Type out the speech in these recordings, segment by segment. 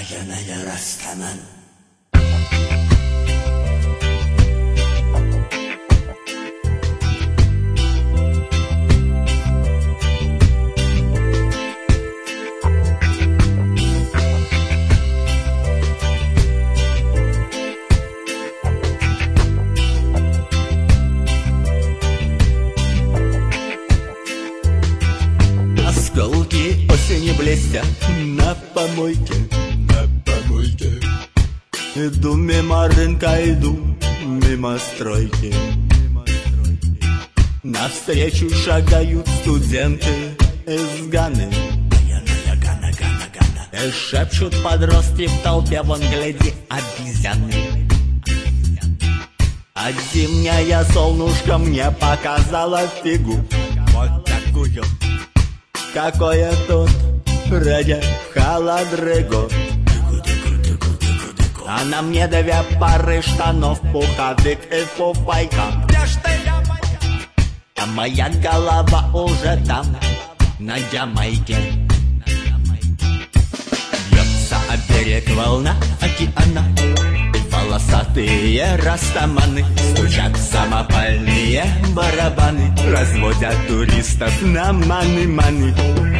Пьяная Растаман. Осколки осени блестят на помойке. Иду мимо рынка, иду мимо стройки. Навстречу шагают студенты из Ганы. И шепчут подростки в толпе: вон гляди, обезьяны. А зимняя солнышко мне показала фигу, вот такую, какое тут ради холодрыгу. А на мне две пары штанов, пуховик и фуфайка. А моя голова уже там, на Ямайке. Бьется о берег волна океана, и волосатые растаманы стучат самопальные барабаны, разводят туристов на маны-маны.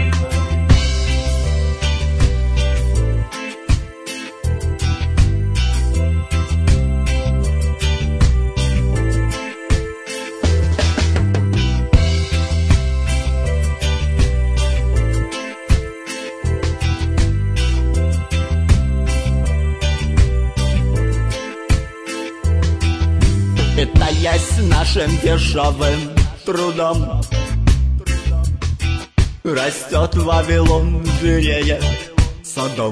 Питаясь нашим дешевым трудом, растет Вавилон, жиреет Содом.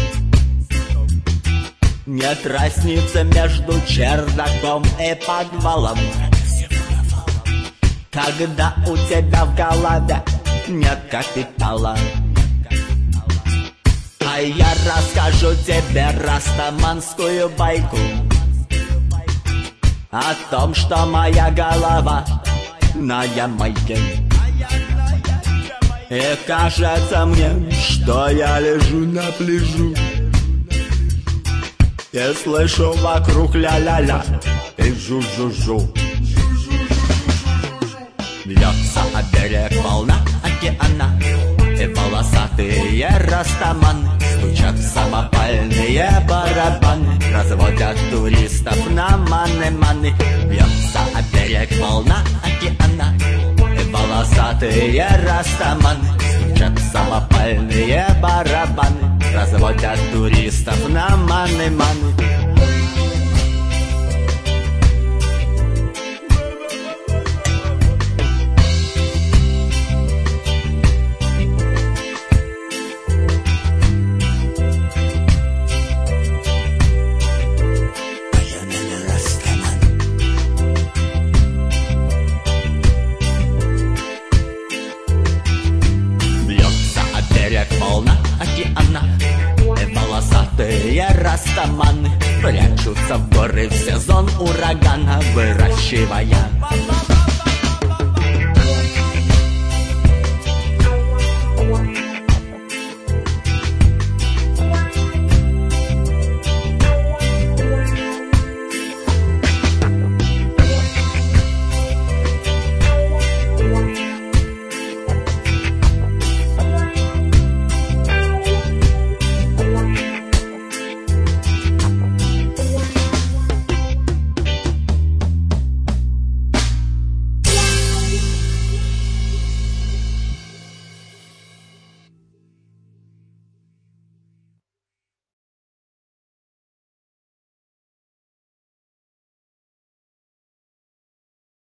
Нет разницы между чердаком и подвалом, когда у тебя в голове нет капитала. А я расскажу тебе растаманскую байку о том, что моя голова на Ямайке. И кажется мне, что я лежу на пляжу и слышу вокруг ля-ля-ля и жу-жу-жу. Бьется о берег волна океана, и волосатые растаманы стучат самопальные барабаны, разводят туристов на маны-маны. Бьется о берег волна океана, и волосатые растаманы стучат самопальные барабаны, разводят туристов на маны-маны. Волна океана, и волосатые растаманы прячутся в горы в сезон урагана, выращивая